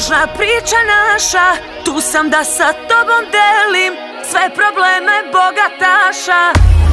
tužna priča naša, tu sam da sa tobom delim sve probleme bogataša.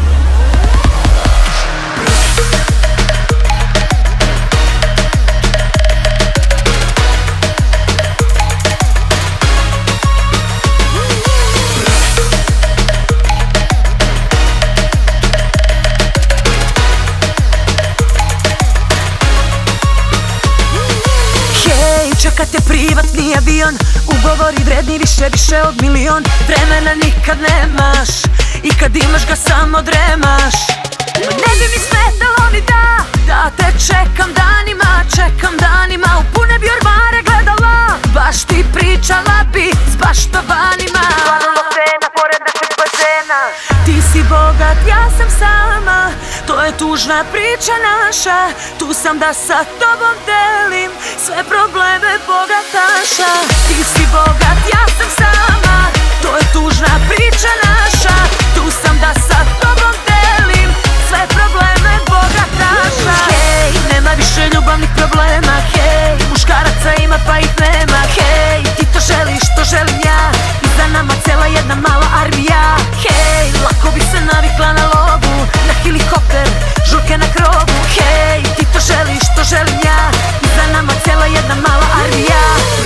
Čeka te privatni avion, ugovori vredni više od milion. Vremena nikad nemaš i kad imaš ga samo dremaš. Ne bi mi smetalo ni da te čekam danima, u pune bi ormare gledala, baš ti pričala bi s baštovanima. Hvala cena pored našeg bazena. Ti si bogat, ja sam sama, to je tužna priča naša, tu sam da sa tobom delim sve probleme bogataša. Ti si bogat, ja sam sama, to je tužna priča naša, tu sam da sa tobom delim sve probleme bogataša. Hej, nema više ljubavnih problema, hej, muškaraca ima pa ih nema, hej, ti to želiš, to želim ja, i za nama cela jedna mala armija. Hej, lako bi se navikla na lovu, na helikopter, žurke na krovu. Hej, ti to želiš, to želim ja, i za nama cela jedna mala armija.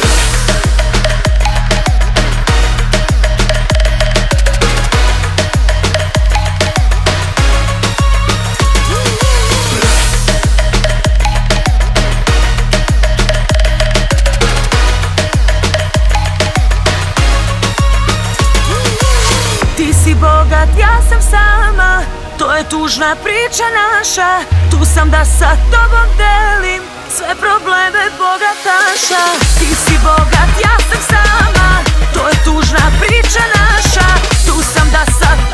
Ti si bogat, ja sam sama, to je tužna priča naša, tu sam da sa tobom delim sve probleme bogataša. Ti si bogat, ja sam sama, to je tužna priča naša, tu sam da sa